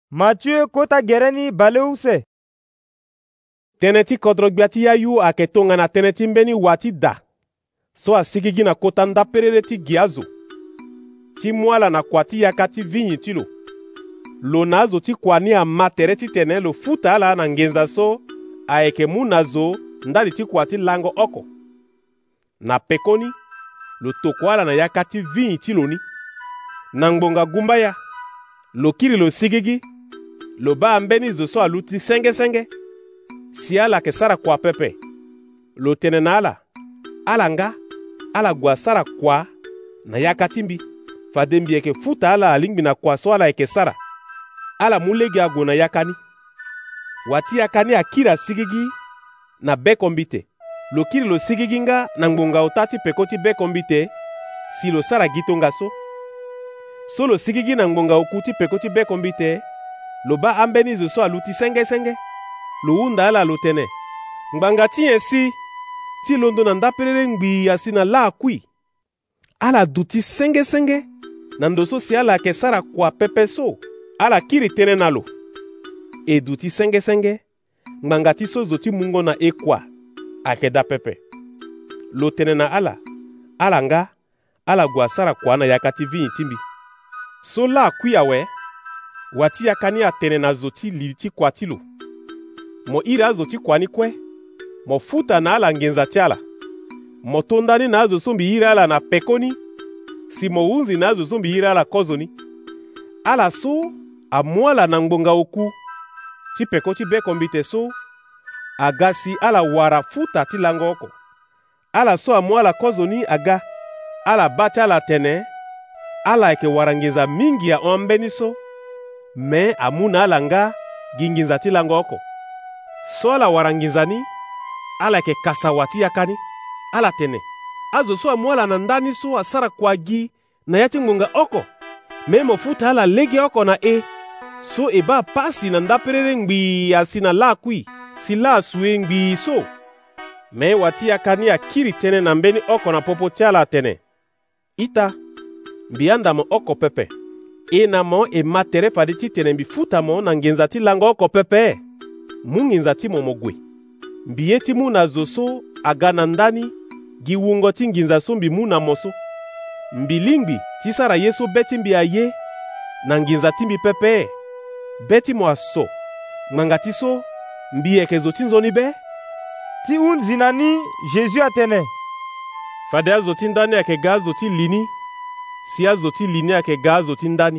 Mathieu kota gereni balewuse. Teneti kodrogbiya ti yayu ayeke tongana tënë ti mbeni wâ ti da so asigi gi na kota ndaperere ti gi azo ti mu ala na kua ti yaka ti vinyi ti lo. Lo na azo ti kua ni ama tere ti tene lo futa ala na ngenza so ayeke mu na zo ndali ti kua ti lango oko. Na pekoni lo toko ala na yaka ti vinyi ti lo ni. Na ngbonga gumba ya lo kiri lo sigi gi lo ba ambeni zo so alu ti senge si ala yeke sara kua pepe. Lo tene na ala nga ala gue sara kua na yaka ti mbi fade mbi yeke futa ala alingbi na kua so ala yeke sara. Ala mu lege ague na yaka ni. Wâ ti yaka ni akiri asigi gi na beko mbi te. Lo kiri lo sigi gi nga na ngbonga ota ti peko ti beko mbi te si lo sara gi tonga so lo sigi gi na ngbonga oku ti peko ti beko mbi te lo ba ambeni zo so alu ti senge lo hunda ala lo tene. Ngbanga ti nyen si ti londo na ndaperere ngbii asi na la akui. Ala duti senge na ndo so si ala yeke sara kua pepe so ala kiri tënë na lo e duti senge ngbanga ti so zo ti mungo na ekua ayeke da pepe. Lo tene na ala nga ala gue asara kua na yaka ti vinyi ti mbi so la akui awe wâ ti yaka ni atene na zo ti li ti kua ti lo. Mo iri azo ti kua ni kue mo futa na ala ngenza ti ala. Mo tondani na azo so mbi iri ala na peko ni si mo hunzi na azo so mbi iri ala kozo ni. Ala so amu ala na ngbonga oku ti peko ti beko mbi te so aga si ala wara futa ti lango oko. Ala so amu ala kozo ni aga ala ba ti ala tene ala yeke wara ngenza mingi ahambeni so me amu na ala nga gi ngenza ti lango oko. So ala wara ngenza ni ala yeke kasa wâ ti yaka ni ala tene azo so amu ala na ndani so asara kua gi na ya ti ngbonga oko me mo futa ala lege oko na so e ba pasi na ndaperere ngbii asi na la akui si la asue ngbii so me wâ ti yaka ni akiri tënë na mbeni oko na popo ti ala atene. Ita mbi anda mo oko pepe na mo e ma tere fade ti tene mbi futa mo na ngenza ti lango oko pepe mu ngenza ti mo gue mbi ye ti mu na zo so aga na ndani gi wungo ti ngenza so mbi mu na mo so mbi lingbi ti sara ye so be ti mbi aye na ngenza ti mbi pepe be ti mo aso ngbanga ti so mbi yeke zo ti nzoni be Ti hunzi na ni Jésus atene. Fade azo ti ndani ayeke ga azo ti li ni si azo ti li ni ayeke ga azo ti ndani.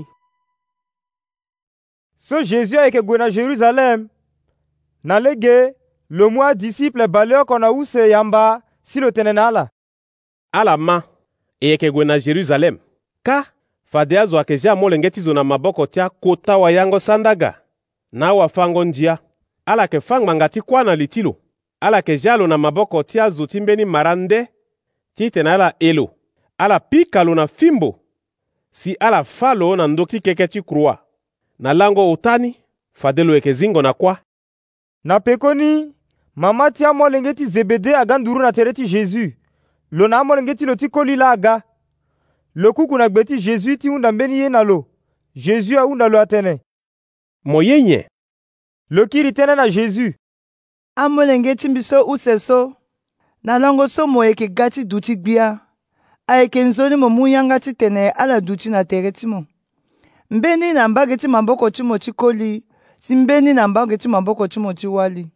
So Jésus ayeke gue na Jérusalem. Na lege lo mu adisiple bale oko na use yamba si lo tene na ala ma e yeke gue na Jérusalem ka fade azo ayeke ja amolenge ti zo na maboko ti akota wayango sandaga na awafango ndia. Ala yeke fa ngbanga ti kuâ na li ti lo. Ala yeke ja lo na maboko ti azo ti mbeni mara nde ti tene ala e lo. Ala pika lo na fimbo si ala fa lo na ndö ti keke ti krua na lango ota ni fade lo yeke zingo na kuâ. Na peko ni mama ti amolenge ti Zebede aga nduru na tere ti Jésus. Lo na amolenge ti lo ti koli la aga. Lo kuku na gbe ti Jésus ti hunda mbeni ye na lo. Jésus ahunda lo atene. Mo ye nyen lo kiri tënë na Jésus. Amolenge ti mbi so use so na lango so mo yeke ga ti duti gbia ayeke nzoni mo mu yanga ti tene ala duti na tere ti mo mbeni na mbage ti maboko ti mo ti koli si mbeni na mbage ti maboko ti mo ti wali.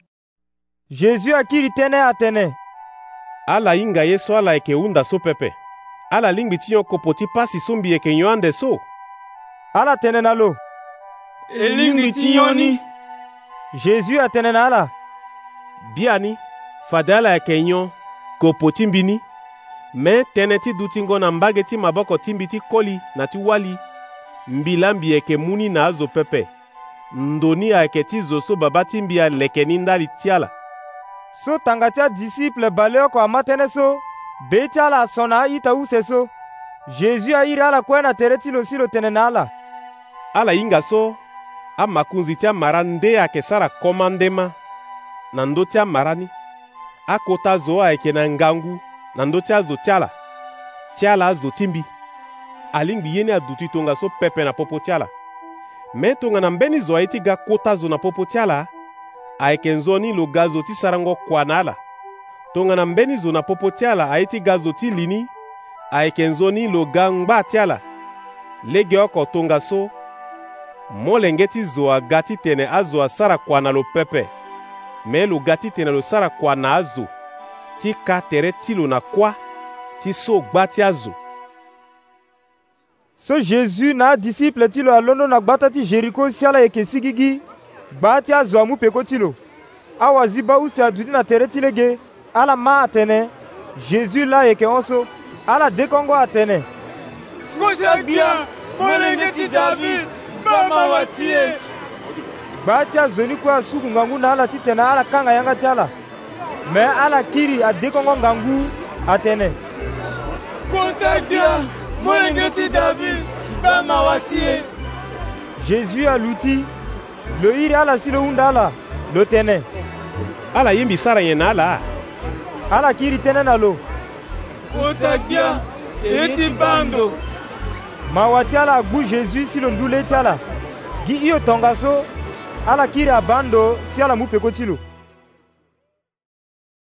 Jésus akiri tënë atene. Ala hinga ye so ala yeke hunda so pepe. Ala lingbi ti nyon kopo ti pasi so mbi yeke nyon ande so. Ala tene na lo e lingbi ti nyon ni. Jésus atene na ala. Bia ni fade ala yeke nyon kopo ti mbi ni me tënë ti dutingo na mbage ti maboko ti mbi ti koli na ti wali mbi la mbi yeke mu ni na azo pepe ndöni ayeke ti zo so baba ti mbi aleke ni ndali ti ala. So tanga ti adisiple bale oko ama tënë so be ti ala aso na aita use so Jésus airi ala kue na tere ti lo si lo tene na ala hinga so amakunzi ti amara nde ayeke sara koma ndema na ndö ti amara ni akota zo ayeke na ngangu na ndö ti azo ti ala azo ti mbi alingbi ye ni aduti tonga so pepe na popo ti ala me tongana mbeni zo ayeti ga kota zo na popo ti ala ayeke nzoni lo ga zo ti sarango kua na ala. Tongana mbeni zo na popo ti ala ayeti ga zo ti lini ayeke nzoni lo ga ngba ti ala. Lege oko tonga so molenge ti zo aga ti tene azo asara kua na lo pepe me lo ga ti tene lo sara kua na azo ti ka tere ti lo na kuâ ti so gba ti azo. So Jésus na adisiple ti lo alondo na gbata ti Jeriko si ala yeke sigi gi gba ti azo amu peko ti lo. Awazi ba use aduti na tere ti lege ala ma atene. Jésus la yeke honso ala dekongo atene. Kota gbia molenge ti David ba mawa ti e. Gba ti azo ni kue asuku ngangu na ala ti tene ala kanga yanga ti ala. Me ala kiri adekongo ngangu atene. Kota gbia molenge ti David ba mawa ti e. Jésus aluti lo iri ala si lo hunda ala lo tene. Ala yimbi sara nyen na ala. Ala kiri tene na lo. Kota gbia eti bando. Mawa ti ala agbu Jésus si lo ndule ti ala. Gi iyo tonga so ala kiri abando si ala mu peko ti lo.